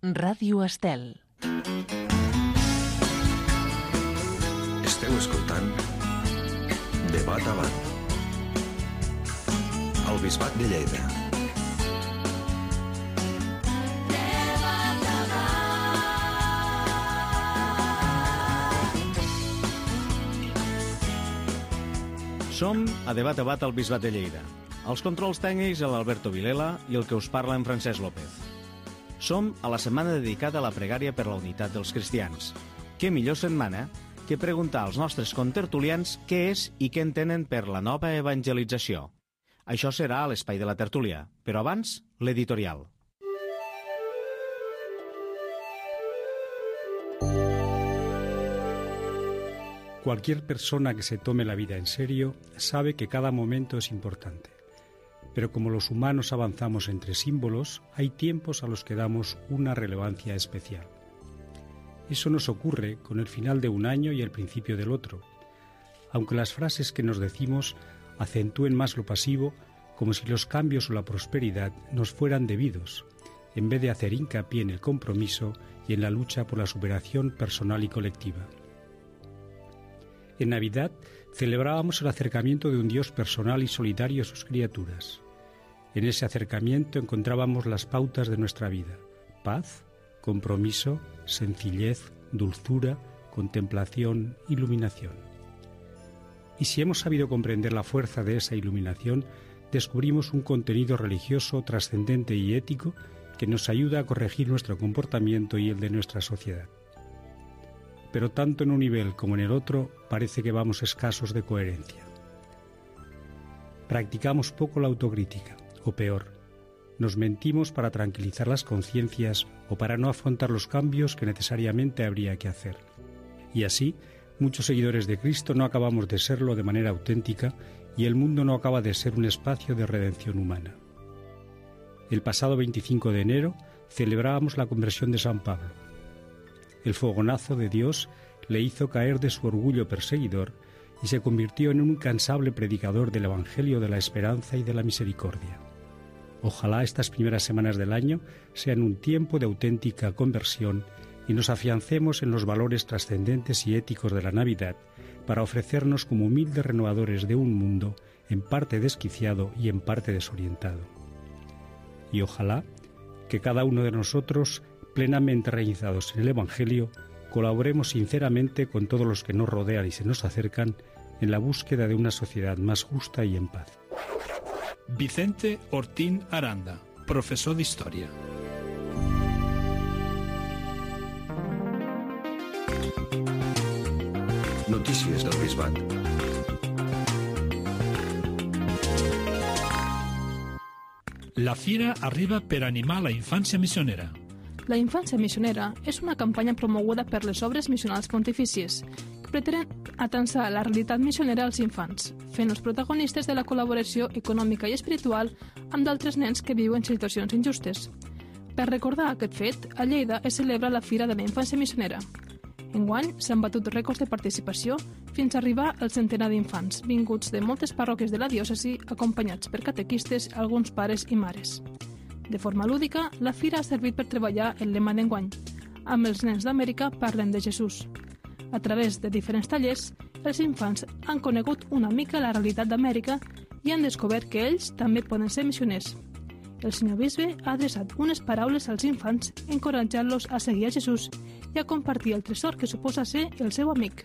Ràdio Estel. Esteu escoltant Debat a Bat. El Bisbat de Lleida. Som a Debat a Bat al Bisbat de Lleida. Els controls tècnics l'Alberto Vilela i el que us parla en Francesc López. Som a la setmana dedicada a la pregària per la unitat dels cristians. Què millor setmana que preguntar als nostres contertulians què és i què entenen per la nova evangelització. Això serà a l'espai de la tertúlia, però abans, l'editorial. Cualquier persona que se tome la vida en serio sabe que cada momento es importante. Pero como los humanos avanzamos entre símbolos, hay tiempos a los que damos una relevancia especial. Eso nos ocurre con el final de un año y el principio del otro, aunque las frases que nos decimos acentúen más lo pasivo, como si los cambios o la prosperidad nos fueran debidos, en vez de hacer hincapié en el compromiso y en la lucha por la superación personal y colectiva. En Navidad celebrábamos el acercamiento de un Dios personal y solidario a sus criaturas. En ese acercamiento encontrábamos las pautas de nuestra vida: paz, compromiso, sencillez, dulzura, contemplación, iluminación. Y si hemos sabido comprender la fuerza de esa iluminación, descubrimos un contenido religioso trascendente y ético que nos ayuda a corregir nuestro comportamiento y el de nuestra sociedad. Pero tanto en un nivel como en el otro parece que vamos escasos de coherencia. Practicamos poco la autocrítica, o peor, nos mentimos para tranquilizar las conciencias o para no afrontar los cambios que necesariamente habría que hacer. Y así, muchos seguidores de Cristo no acabamos de serlo de manera auténtica y el mundo no acaba de ser un espacio de redención humana. El pasado 25 de enero celebrábamos la conversión de San Pablo. El fogonazo de Dios le hizo caer de su orgullo perseguidor y se convirtió en un incansable predicador del Evangelio de la esperanza y de la misericordia. Ojalá estas primeras semanas del año sean un tiempo de auténtica conversión y nos afiancemos en los valores trascendentes y éticos de la Navidad para ofrecernos como humildes renovadores de un mundo en parte desquiciado y en parte desorientado. Y ojalá que cada uno de nosotros, plenamente reinizados en el Evangelio, colaboremos sinceramente con todos los que nos rodean y se nos acercan en la búsqueda de una sociedad más justa y en paz. Vicente Ortín Aranda, professor d'Història. Notícies del Bisbat. La fira arriba per animar la infància missionera. La infància missionera és una campanya promoguda per les obres missionals pontifícies que pretenen atansar la realitat missionera als infants, fent-los protagonistes de la col·laboració econòmica i espiritual amb d'altres nens que viuen situacions injustes. Per recordar aquest fet, a Lleida es celebra la Fira de la Infància Missionera. Enguany s'han batut rècords de participació fins a arribar al centenar d'infants, vinguts de moltes parròquies de la diòcesi, acompanyats per catequistes, alguns pares i mares. De forma lúdica, la fira ha servit per treballar el lema d'enguany: amb els nens d'Amèrica parlem de Jesús. A través de diferents tallers, els infants han conegut una mica la realitat d'Amèrica i han descobert que ells també poden ser missioners. El senyor bisbe ha adreçat unes paraules als infants encoratjant-los a seguir a Jesús i a compartir el tresor que suposa ser el seu amic.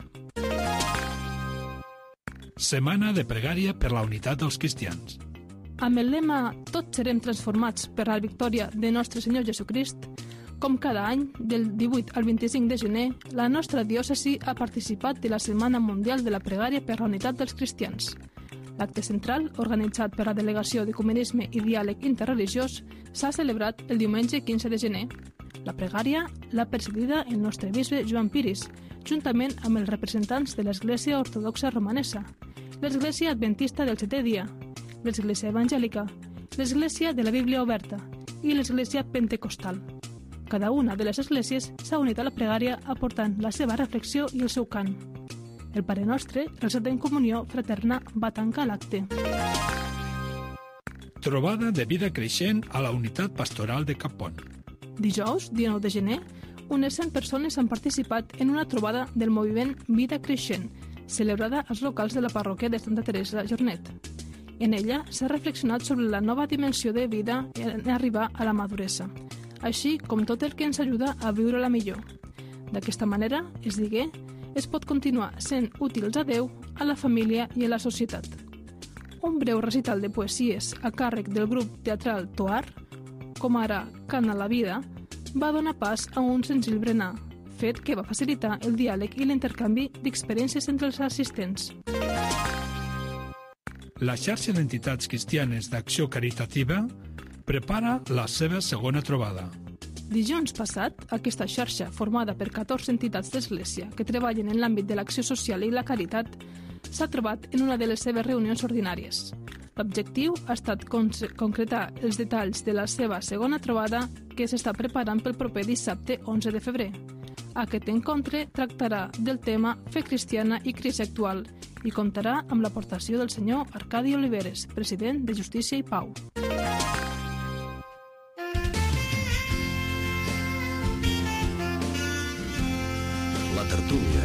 Setmana de pregària per la unitat dels cristians. Amb el lema «Tots serem transformats per la victòria de nostre Senyor Jesucrist», com cada any, del 18 al 25 de gener, la nostra diòcesi ha participat de la Setmana Mundial de la Pregària per la Unitat dels Cristians. L'acte central, organitzat per la Delegació d'Ecumenisme i Diàleg Interreligiós, s'ha celebrat el diumenge 15 de gener. La pregària l'ha presidida el nostre bisbe Joan Piris, juntament amb els representants de l'Església Ortodoxa Romanesa, l'Església Adventista del Setè Dia, l'Església Evangèlica, l'Església de la Bíblia Oberta i l'Església Pentecostal. Cada una de les esglésies s'ha unit a la pregària aportant la seva reflexió i el seu cant. El Pare Nostre, resat en comunió fraterna, va tancar l'acte. Trobada de vida creixent a la unitat pastoral de Capon. Dijous, 19 de gener, unes 100 persones han participat en una trobada del moviment Vida Creixent, celebrada als locals de la parròquia de Santa Teresa Jornet. En ella s'ha reflexionat sobre la nova dimensió de vida en arribar a la maduresa, així com tot el que ens ajuda a viure-la millor. D'aquesta manera, es digué, es pot continuar sent útils a Déu, a la família i a la societat. Un breu recital de poesies a càrrec del grup teatral Toar, com ara Cant a la vida, va donar pas a un senzill berenar, fet que va facilitar el diàleg i l'intercanvi d'experiències entre els assistents. La xarxa d'entitats cristianes d'acció caritativa prepara la seva segona trobada. Dijous passat, aquesta xarxa, formada per 14 entitats d'Església que treballen en l'àmbit de l'acció social i la caritat, s'ha trobat en una de les seves reunions ordinàries. L'objectiu ha estat concretar els detalls de la seva segona trobada que s'està preparant pel proper dissabte 11 de febrer. Aquest encontre tractarà del tema Fe cristiana i crisi actual i comptarà amb l'aportació del senyor Arcadi Oliveres, president de Justícia i Pau. La tertúlia.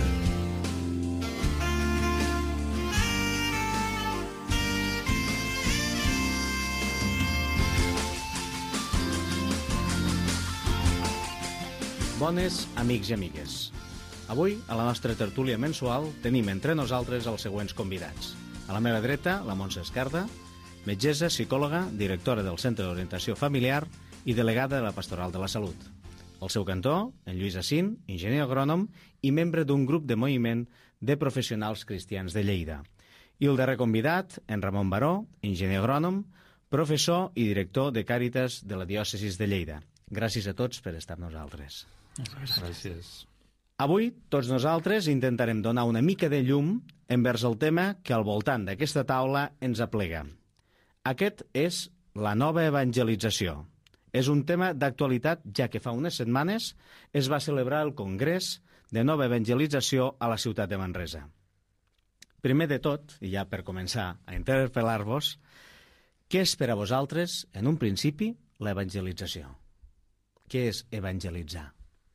Bones amics i amigues. Avui, a la nostra tertúlia mensual, tenim entre nosaltres els següents convidats. A la meva dreta, la Montse Escarda, metgessa, psicòloga, directora del Centre d'Orientació Familiar i delegada de la Pastoral de la Salut. Al seu cantó, en Lluís Assin, enginyer agrònom i membre d'un grup de moviment de professionals cristians de Lleida. I el darrer convidat, en Ramon Baró, enginyer agrònom, professor i director de Càritas de la Diòcesis de Lleida. Gràcies a tots per estar amb nosaltres. Gràcies. Avui, tots nosaltres intentarem donar una mica de llum envers el tema que al voltant d'aquesta taula ens aplega. Aquest és la nova evangelització. És un tema d'actualitat, ja que fa unes setmanes es va celebrar el Congrés de Nova Evangelització a la ciutat de Manresa. Primer de tot, i ja per començar a interpel·lar-vos, què és per a vosaltres, en un principi, l'evangelització? Què és evangelitzar?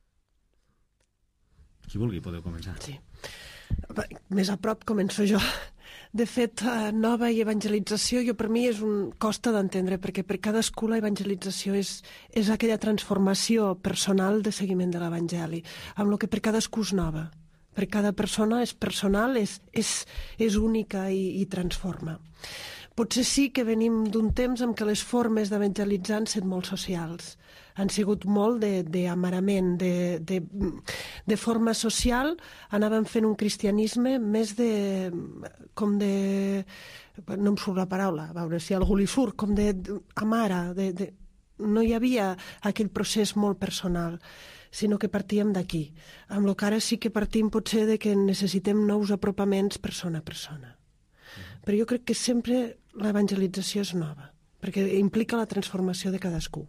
Qui vulgui, podeu començar. Sí. Més a prop començo jo. De fet, nova i evangelització, per mi costa d'entendre, perquè per cadascú la evangelització és aquella transformació personal de seguiment de l'Evangeli, amb el que per cadascú és nova. Per cada persona és personal, és única i transforma. Potser sí que venim d'un temps en què les formes d'evangelitzar han estat molt socials. Han sigut molt d'amarament, de forma social. Anàvem fent un cristianisme més no em surt la paraula, a veure si algú li surt, com d'amara. No hi havia aquell procés molt personal, sinó que partíem d'aquí. Amb el que ara sí que partim potser de que necessitem nous apropaments persona a persona. Però jo crec que sempre l'evangelització és nova, perquè implica la transformació de cadascú.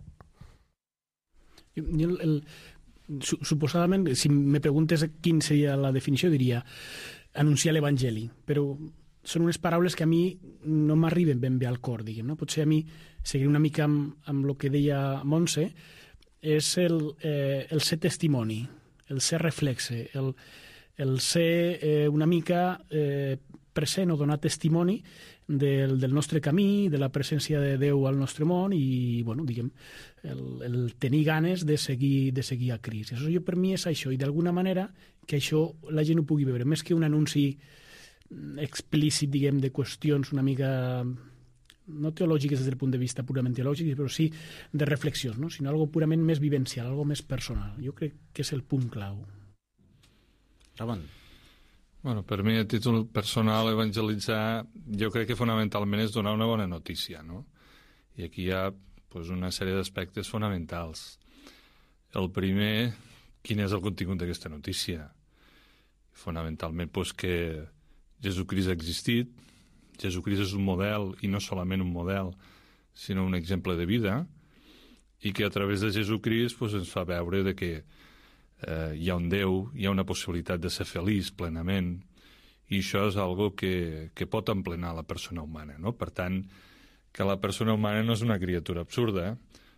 Suposadament, si me preguntes quina seria la definició, diria anunciar l'Evangeli, però són unes paraules que a mi no m'arriben ben bé al cor, diguem, no? Potser a mi, seguir una mica amb el que deia Montse, és el ser testimoni, el ser reflexe, el ser una mica present o donar testimoni del nostre camí, de la presència de Déu al nostre món i, bueno, diguem, el tenir ganes de seguir a Crist. Això per mi és això, i d'alguna manera que això la gent ho pugui veure, més que un anunci explícit, diguem, de qüestions una mica no teològiques des del punt de vista purament teològic, però sí de reflexions, no? Sinó algo purament més vivencial, algo més personal. Jo crec que és el punt clau. Ramon. Bueno, per mi, a títol personal, evangelitzar, jo crec que fonamentalment és donar una bona notícia, no? I aquí hi ha una sèrie d'aspectes fonamentals. El primer, quin és el contingut d'aquesta notícia? Fonamentalment, que Jesucrist ha existit, Jesucrist és un model, i no solament un model, sinó un exemple de vida, i que a través de Jesucrist ens fa veure de que hi ha un Déu, hi ha una possibilitat de ser feliç plenament, i això és algo que pot emplenar la persona humana, no? Per tant, que la persona humana no és una criatura absurda,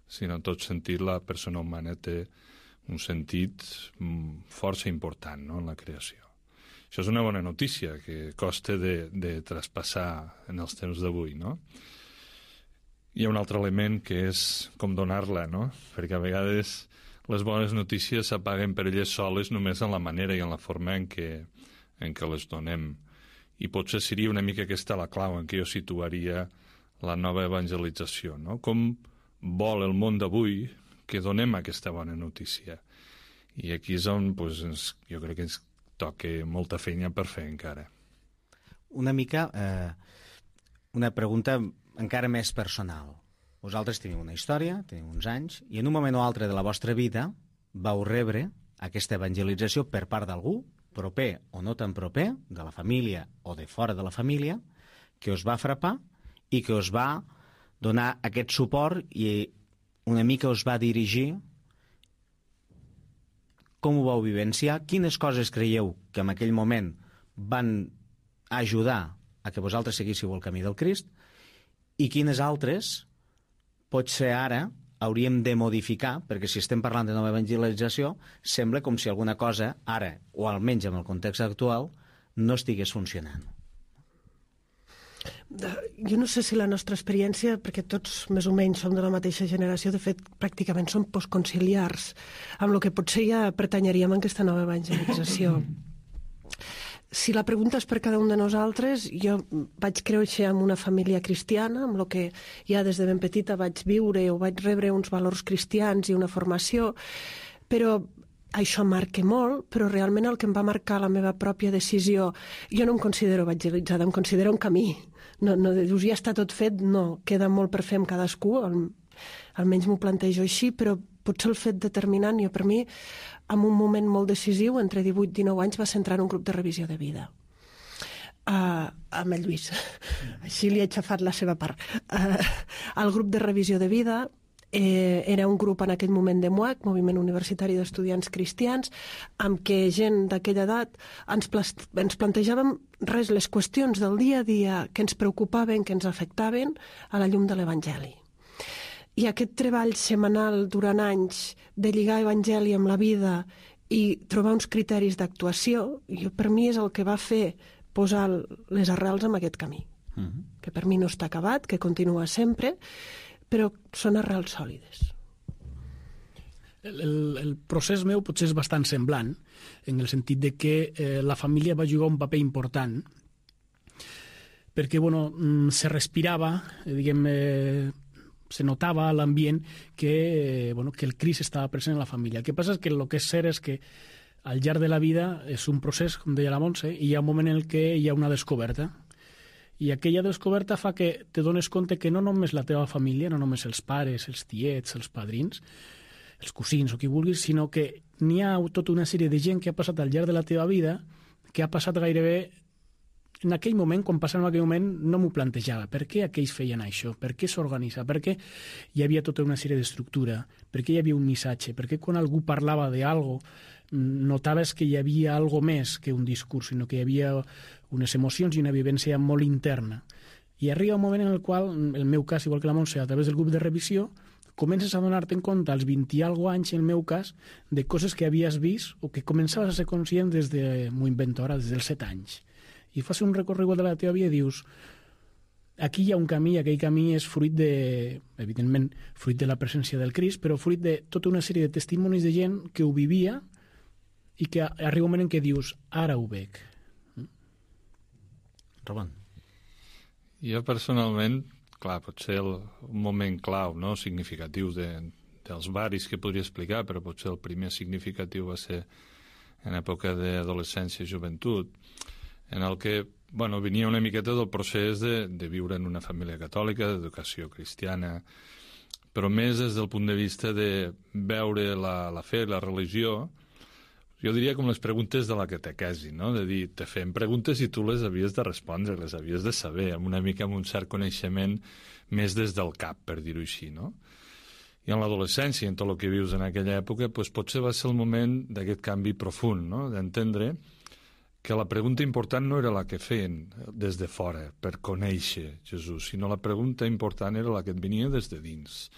sinó en tot sentit la persona humana té un sentit força important, no?, en la creació. Això és una bona notícia que costa de traspassar en els temps d'avui, no? Hi ha un altre element que és com donar-la, no? Perquè a vegades les bones notícies s'apaguen per elles soles només en la manera i en la forma en què les donem. I potser seria una mica aquesta la clau en què jo situaria la nova evangelització, no? Com vol el món d'avui que donem aquesta bona notícia. I aquí és on jo crec que ens toca molta feina per fer encara. Una mica, una pregunta encara més personal. Vosaltres teniu una història, teniu uns anys, i en un moment o altre de la vostra vida vau rebre aquesta evangelització per part d'algú, proper o no tan proper, de la família o de fora de la família, que us va frapar i que us va donar aquest suport i una mica us va dirigir. Com ho vau vivenciar? Quines coses creieu que en aquell moment van ajudar a que vosaltres seguíssiu el camí del Crist i quines altres potser ara hauríem de modificar, perquè si estem parlant de nova evangelització sembla com si alguna cosa ara, o almenys en el context actual, no estigués funcionant. Jo no sé si la nostra experiència, perquè tots més o menys som de la mateixa generació, de fet pràcticament som postconciliars, amb el que potser ja pertanyeríem a aquesta nova evangelització. Si la pregunta és per cada un de nosaltres, jo vaig créixer en una família cristiana, amb el que ja des de ben petita vaig viure o vaig rebre uns valors cristians i una formació, però això marca molt, però realment el que em va marcar la meva pròpia decisió, jo no em considero evangelitzada, em considero un camí. No dius, ja està tot fet, no, queda molt per fer amb cadascú, almenys m'ho plantejo així, però potser el fet determinant, jo per mi, en un moment molt decisiu, entre 18 i 19 anys, va ser entrar en un grup de revisió de vida. Amb el Lluís. Així li he aixafat la seva part. El grup de revisió de vida era un grup en aquell moment de MUAC, Moviment Universitari d'Estudiants Cristians, amb què gent d'aquella edat ens plantejàvem les qüestions del dia a dia que ens preocupaven, que ens afectaven, a la llum de l'Evangeli. I aquest treball setmanal durant anys de lligar Evangeli amb la vida i trobar uns criteris d'actuació, per mi és el que va fer posar les arrels en aquest camí, que per mi no està acabat, que continua sempre, però són arrels sòlides. El procés meu potser és bastant semblant, en el sentit de que la família va jugar un paper important, perquè se respirava, se notava a l'ambient que el Crist estava present en la família. El que passa és que el que és cert és que al llarg de la vida és un procés, com deia la Montse, i hi ha un moment en què hi ha una descoberta. I aquella descoberta fa que te dones compte que no només la teva família, no només els pares, els tiets, els padrins, els cosins o qui vulguis, sinó que n'hi ha tota una sèrie de gent que ha passat al llarg de la teva vida, que ha passat gairebé en aquell moment, quan passava en aquell moment, no m'ho plantejava. Per què aquells feien això? Per què s'organitza? Per què hi havia tota una sèrie d'estructura? Per què hi havia un missatge? Per què quan algú parlava d'algo notaves que hi havia algo més que un discurs, sinó que hi havia unes emocions i una vivència molt interna? I arriba un moment en el qual, en el meu cas, igual que la Montse, a través del grup de revisió, comences a donar-te en compte als 20 i algo anys, en el meu cas, de coses que havies vist o que començaves a ser conscient des de, m'ho invento ara, des dels 7 anys. I fas un recorregut de la teva vida i dius, aquí hi ha un camí, aquell camí és fruit de, evidentment, fruit de la presència del Crist, però fruit de tota una sèrie de testimonis de gent que ho vivia i que arriba un moment en què dius, ara ho veig. Roman. Jo personalment, clar, potser un moment clau, no, significatiu dels varis que podria explicar, però potser el primer significatiu va ser en època d'adolescència i joventut, en el que venia una miqueta del procés de viure en una família catòlica, d'educació cristiana, però més des del punt de vista de veure la fe, la religió, jo diria com les preguntes de la catequesi, no? De dir, te fem preguntes i tu les havies de respondre, les havies de saber, amb un cert coneixement més des del cap, per dir-ho així, no? I en l'adolescència, en tot el que vius en aquella època, potser va ser el moment d'aquest canvi profund, no? D'entendre que la pregunta important no era la que feien des de fora per conèixer Jesús, sinó la pregunta important era la que et venia des de dins.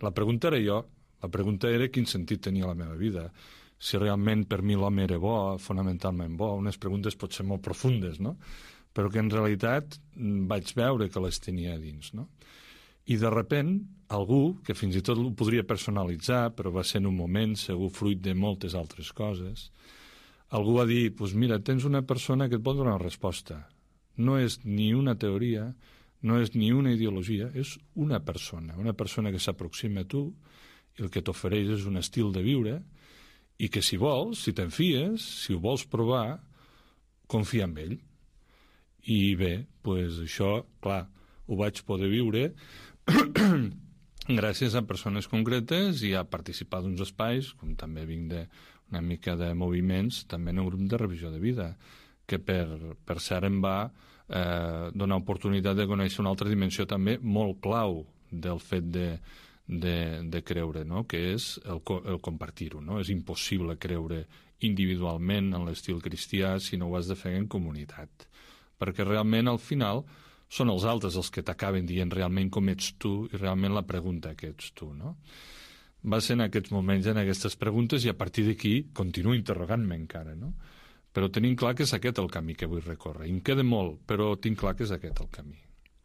La pregunta era jo, la pregunta era quin sentit tenia la meva vida, si realment per mi l'home era bo, fonamentalment bo, unes preguntes potser molt profundes, no? Però que en realitat vaig veure que les tenia a dins, no? I de repent, algú, que fins i tot ho podria personalitzar, però va ser en un moment, segur fruit de moltes altres coses, algú va dir, doncs mira, tens una persona que et pot donar una resposta. No és ni una teoria, no és ni una ideologia, és una persona que s'aproxima a tu i el que t'ofereix és un estil de viure i que si vols, si te'n fies, si ho vols provar, confia en ell. I bé, doncs això, clar, ho vaig poder viure gràcies a persones concretes i a participar d'uns espais, com també vinc d'una mica de moviments, també en un grup de revisió de vida, que per cert em va donar oportunitat de conèixer una altra dimensió també molt clau del fet de creure, no? Que és el compartir-ho. No? És impossible creure individualment en l'estil cristià si no ho has de fer en comunitat, perquè realment al final són els altres els que t'acaben dient realment com ets tu i realment la pregunta que ets tu, no? Va ser en aquests moments, en aquestes preguntes, i a partir d'aquí continuo interrogant-me encara, no? Però tenim clar que és aquest el camí que vull recórrer. Em queda molt, però tinc clar que és aquest el camí.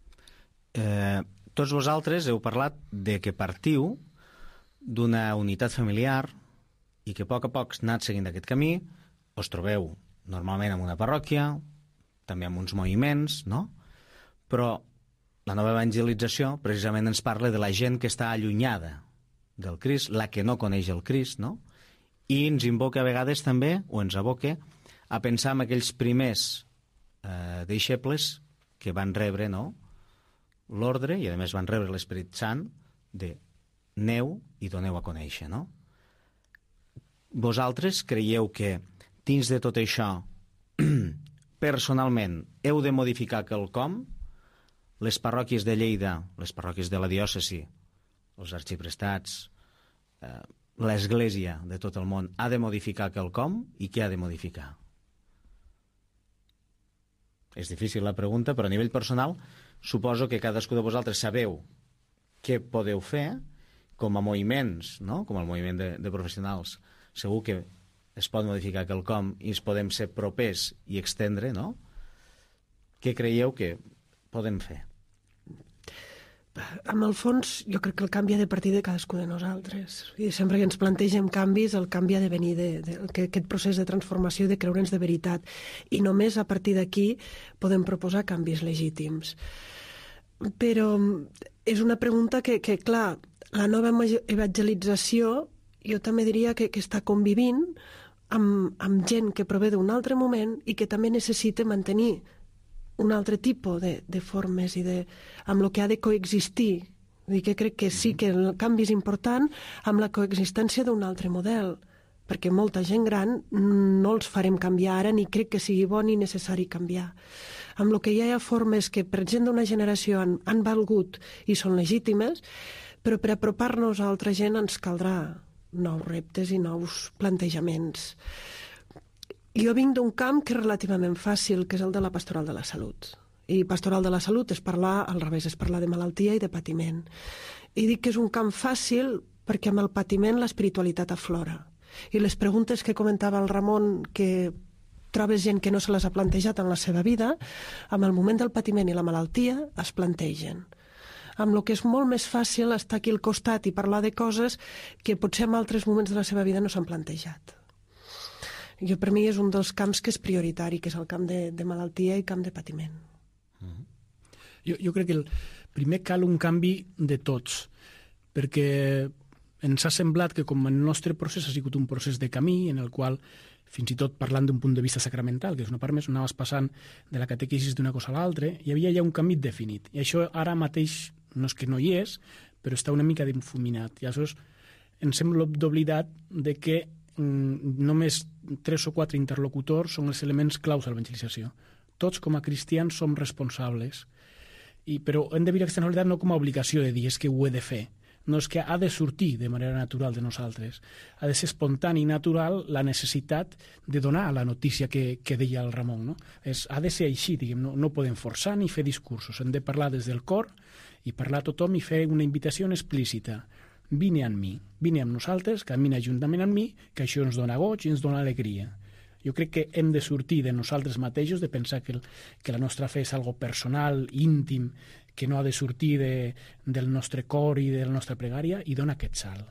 Tots vosaltres heu parlat de que partiu d'una unitat familiar i que a poc anat seguint aquest camí, us trobeu normalment en una parròquia, també en uns moviments, no? Però la nova evangelització precisament ens parla de la gent que està allunyada del Crist, la que no coneix el Crist, no? I ens invoca a vegades també, o ens aboca, a pensar en aquells primers deixebles que van rebre, no?, l'ordre, i a més van rebre l'Esperit Sant, de aneu i doneu a conèixer, no? Vosaltres creieu que dins de tot això personalment heu de modificar quelcom? Les parròquies de Lleida, les parròquies de la diòcesi, els arxiprestats, l'Església de tot el món, ha de modificar quelcom? I què ha de modificar? És difícil la pregunta, però a nivell personal suposo que cadascú de vosaltres sabeu què podeu fer com a moviments, no? Com el moviment de professionals. Segur que es pot modificar quelcom i ens podem ser propers i extendre, no? Què creieu que podem fer? En el fons, jo crec que el canvi ha de partir de cadascú de nosaltres. I sempre que ens plantegem canvis, el canvi ha de venir d'aquest procés de transformació i de creure'ns de veritat. I només a partir d'aquí podem proposar canvis legítims. Però és una pregunta que clar, la nova evangelització jo també diria que està convivint amb gent que prové d'un altre moment i que també necessita mantenir un altre tipus de formes i amb el que ha de coexistir. Vull dir que crec que sí que el canvi és important amb la coexistència d'un altre model, perquè molta gent gran no els farem canviar ara ni crec que sigui bo ni necessari canviar. Amb el que ja hi ha formes que per gent d'una generació han valgut i són legítimes, però per apropar-nos a altra gent ens caldrà nous reptes i nous plantejaments. Jo vinc d'un camp que és relativament fàcil, que és el de la pastoral de la salut. I pastoral de la salut és parlar, al revés, és parlar de malaltia i de patiment. I dic que és un camp fàcil perquè amb el patiment l'espiritualitat aflora. I les preguntes que comentava el Ramon, que trobes gent que no se les ha plantejat en la seva vida, amb el moment del patiment i la malaltia es plantegen. Amb el que és molt més fàcil estar aquí al costat i parlar de coses que potser en altres moments de la seva vida no s'han plantejat. Jo, per mi, és un dels camps que és prioritari, que és el camp de malaltia i camp de patiment. Jo crec que primer cal un canvi de tots, perquè ens ha semblat que com el nostre procés ha sigut un procés de camí en el qual, fins i tot parlant d'un punt de vista sacramental, que és una part més, anaves passant de la catequesis d'una cosa a l'altra, hi havia ja un camí definit. I això ara mateix no és que no hi és, però està una mica difuminat. I aleshores ens hem d'oblidat de que només 3 o 4 interlocutors són els elements claus de l'evangelització. Tots, com a cristians, som responsables, però hem de viure aquesta responsabilitat no com a obligació de dir és que ho he de fer. No és que ha de sortir de manera natural de nosaltres. Ha de ser espontani i natural la necessitat de donar la notícia que deia el Ramon. No? Ha de ser així, diguem, no podem forçar ni fer discursos. Hem de parlar des del cor i parlar a tothom i fer una invitació explícita. vine amb mi, vine amb nosaltres, camina juntament amb mi, que això ens dona goig i ens dona alegria. Jo crec que hem de sortir de nosaltres mateixos, de pensar que la nostra fe és algo personal, íntim, que no ha de sortir del nostre cor i de la nostra pregària, i dona aquest salt.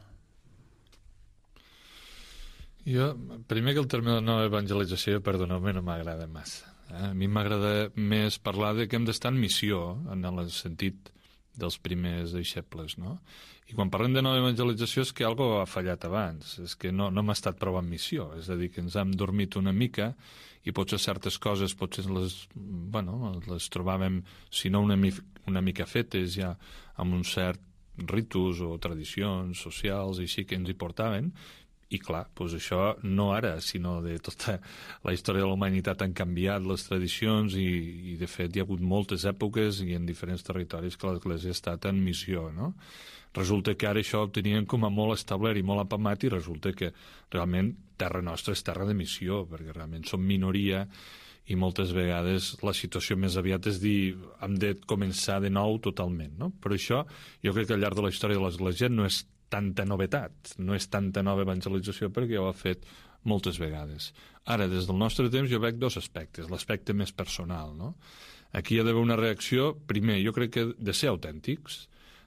Jo, primer que el terme de nova evangelització, perdoneu-me, no m'agrada massa. A mi m'agrada més parlar de que hem d'estar en missió, en el sentit dels primers deixebles, no? I quan parlem de nova evangelització és que algo ha fallat abans, és que no hem estat prou en missió, és a dir, que ens hem dormit una mica i potser certes coses potser les trobàvem, si no una mica fetes ja amb un cert ritus o tradicions socials i així que ens hi portaven. I clar, doncs això no ara, sinó de tota la història de la humanitat han canviat les tradicions i de fet hi ha hagut moltes èpoques i en diferents territoris que l'Església ha estat en missió, no? Resulta que ara això ho tenien com a molt establert i molt apamat i resulta que realment terra nostra és terra de missió, perquè realment som minoria i moltes vegades la situació més aviat és dir hem de començar de nou totalment, no? Per això jo crec que al llarg de la història de l'Església no és tanta novetat, no és tanta nova evangelització perquè ja ho ha fet moltes vegades. Ara, des del nostre temps, jo veig dos aspectes. L'aspecte més personal, no? Aquí hi ha d'haver una reacció, primer, jo crec que de ser autèntics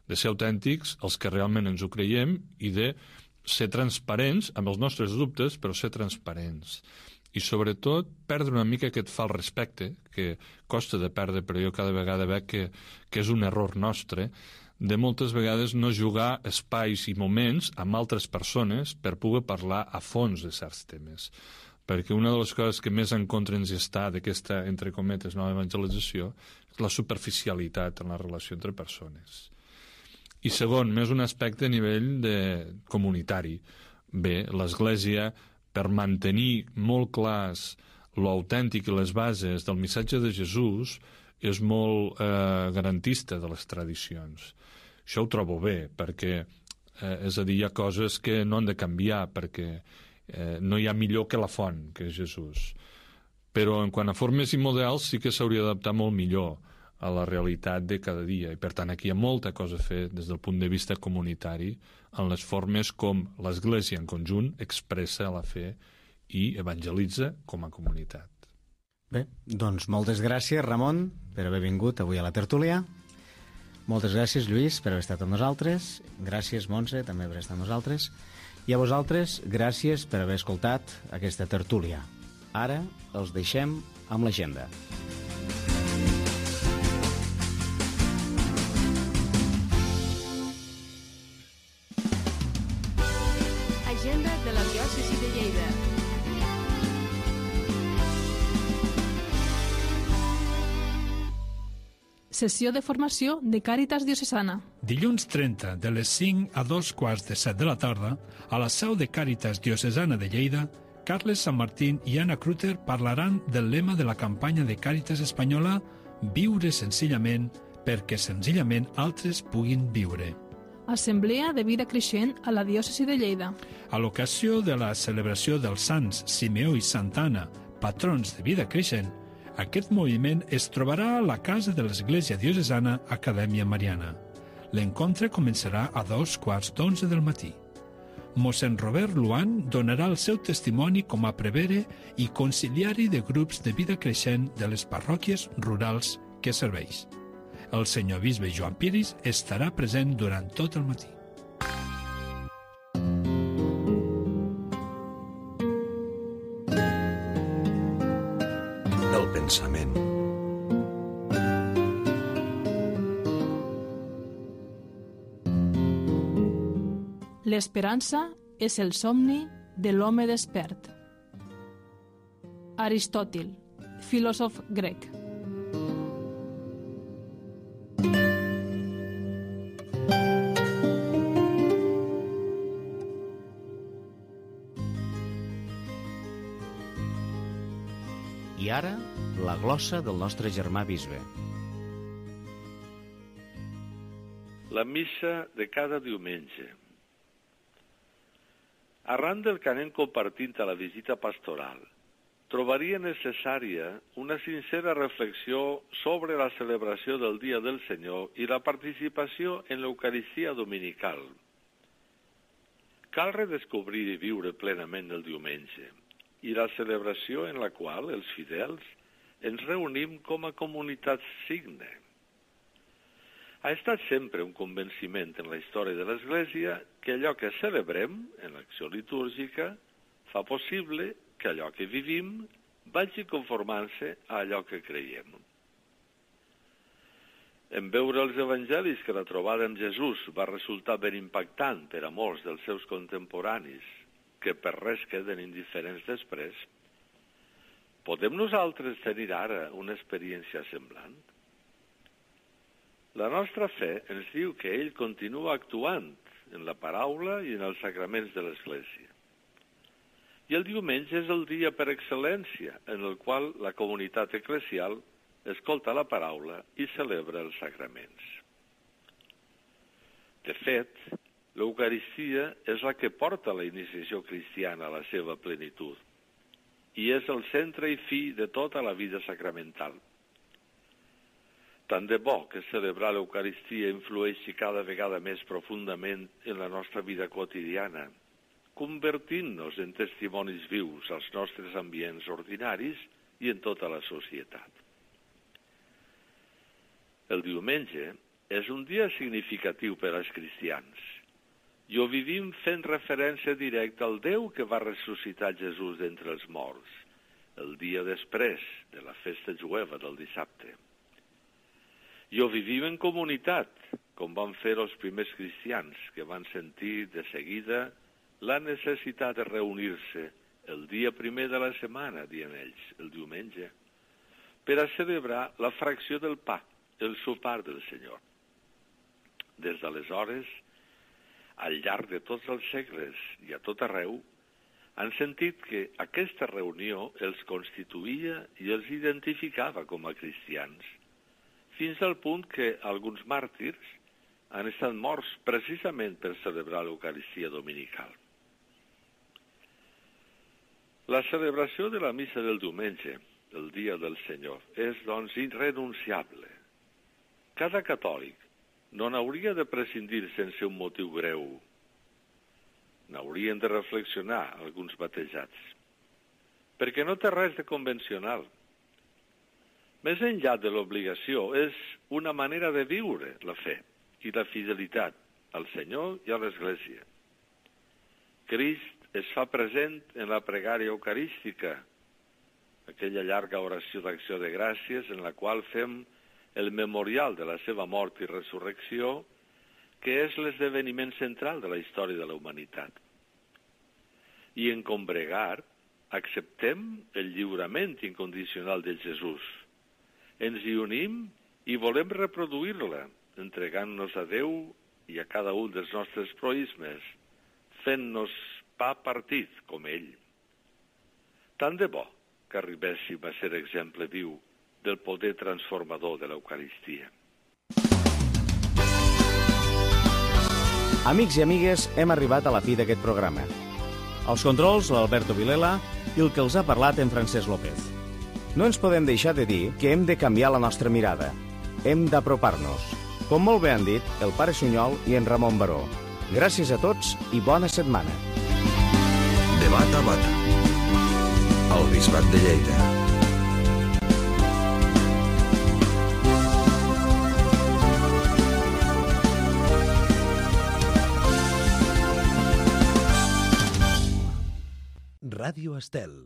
els que realment ens ho creiem i de ser transparents amb els nostres dubtes, però ser transparents. I sobretot perdre una mica aquest fals respecte, que costa de perdre, però jo cada vegada veig que és un error nostre, de moltes vegades no jugar espais i moments amb altres persones per poder parlar a fons de certs temes. Perquè una de les coses que més en contra ens està d'aquesta, entre cometes, nova evangelització és la superficialitat en la relació entre persones. I segon, més un aspecte a nivell comunitari. Bé, l'Església, per mantenir molt clars l'autèntic i les bases del missatge de Jesús, és molt garantista de les tradicions. Això ho trobo bé, perquè és a dir, hi ha coses que no han de canviar, perquè no hi ha millor que la font, que és Jesús. Però en quant a formes i models sí que s'hauria d'adaptar molt millor a la realitat de cada dia. I per tant aquí hi ha molta cosa a fer des del punt de vista comunitari en les formes com l'Església en conjunt expressa la fe i evangelitza com a comunitat. Bé, doncs moltes gràcies, Ramon, per haver vingut avui a la tertúlia. Moltes gràcies, Lluís, per haver estat amb nosaltres. Gràcies, Montse, també per estar amb nosaltres. I a vosaltres, gràcies per haver escoltat aquesta tertúlia. Ara els deixem amb l'agenda. Agenda de la diòcesi de Lleida. Sessió de formació de Càritas Diocesana. Dilluns 30, de les 5 a 2:15 de la tarda, a la seu de Càritas Diocesana de Lleida, Carles San Martín i Anna Kruter parlaran del lema de la campanya de Càritas espanyola Viure senzillament perquè senzillament altres puguin viure. Assemblea de vida creixent a la diòcesi de Lleida. A l'ocasió de la celebració dels sants Simeó i Santa Anna, patrons de vida creixent, aquest moviment es trobarà a la casa de l'Església Diocesana Acadèmia Mariana. L'encontre començarà a 2:15 del matí. Mossèn Robert Luan donarà el seu testimoni com a prevere i conciliari de grups de vida creixent de les parròquies rurals que serveix. El senyor bisbe Joan Piris estarà present durant tot el matí. El pensament. L'esperança és el somni de l'home despert. Aristòtil, filòsof grec. I ara, la glossa del nostre germà bisbe. La missa de cada diumenge. Arran del que anem compartint a la visita pastoral, trobaria necessària una sincera reflexió sobre la celebració del Dia del Senyor i la participació en l'Eucaristia dominical. cal redescobrir i viure plenament el diumenge i la celebració en la qual els fidels ens reunim com a comunitat signe. Ha estat sempre un convenciment en la història de l'Església que allò que celebrem en l'acció litúrgica fa possible que allò que vivim vagi conformant-se a allò que creiem. En veure els evangelis que la trobada amb Jesús va resultar ben impactant per a molts dels seus contemporanis, que per res queden indiferents després, podem nosaltres tenir ara una experiència semblant? La nostra fe ens diu que ell continua actuant en la paraula i en els sacraments de l'Església. I el diumenge és el dia per excel·lència en el qual la comunitat eclesial escolta la paraula i celebra els sacraments. De fet, l'Eucaristia és la que porta la iniciació cristiana a la seva plenitud i és el centre i fi de tota la vida sacramental. Tant de bo que celebrar l'Eucaristia influeixi cada vegada més profundament en la nostra vida quotidiana, convertint-nos en testimonis vius als nostres ambients ordinaris i en tota la societat. El diumenge és un dia significatiu per als cristians i ho vivim fent referència directa al Déu que va ressuscitar Jesús d'entre els morts, el dia després de la festa jueva del dissabte. I ho vivim en comunitat, com van fer els primers cristians, que van sentir de seguida la necessitat de reunir-se el dia primer de la setmana, dient ells, el diumenge, per a celebrar la fracció del pa, el sopar del Senyor. Des d'aleshores, al llarg de tots els segles i a tot arreu, han sentit que aquesta reunió els constituïa i els identificava com a cristians, fins al punt que alguns màrtirs han estat morts precisament per celebrar l'Eucaristia dominical. La celebració de la missa del diumenge, el dia del Senyor, és, doncs, irrenunciable. Cada catòlic no n'hauria de prescindir sense un motiu greu. N'haurien de reflexionar alguns batejats, perquè no té res de convencional. Més enllà de l'obligació, és una manera de viure la fe i la fidelitat al Senyor i a l'Església. Crist es fa present en la pregària eucarística, aquella llarga oració d'acció de gràcies en la qual fem el memorial de la seva mort i resurrecció, que és l'esdeveniment central de la història de la humanitat. I en combregar acceptem el lliurament incondicional de Jesús. Ens hi unim i volem reproduir-la, entregant-nos a Déu i a cada un dels nostres proismes, fent-nos pa partit com ell. Tant de bo que arribéssim a ser exemple viu del poder transformador de l'Eucaristia. Amics i amigues, hem arribat a la fi d'aquest programa. Els controls, l'Alberto Vilela, i el que els ha parlat en Francesc López. No ens podem deixar de dir que hem de canviar la nostra mirada. Hem d'apropar-nos. Com molt bé han dit el pare Sunyol i en Ramon Baró. Gràcies a tots i bona setmana. De bata a bata. El Bisbat de Lleida. Ràdio Estel.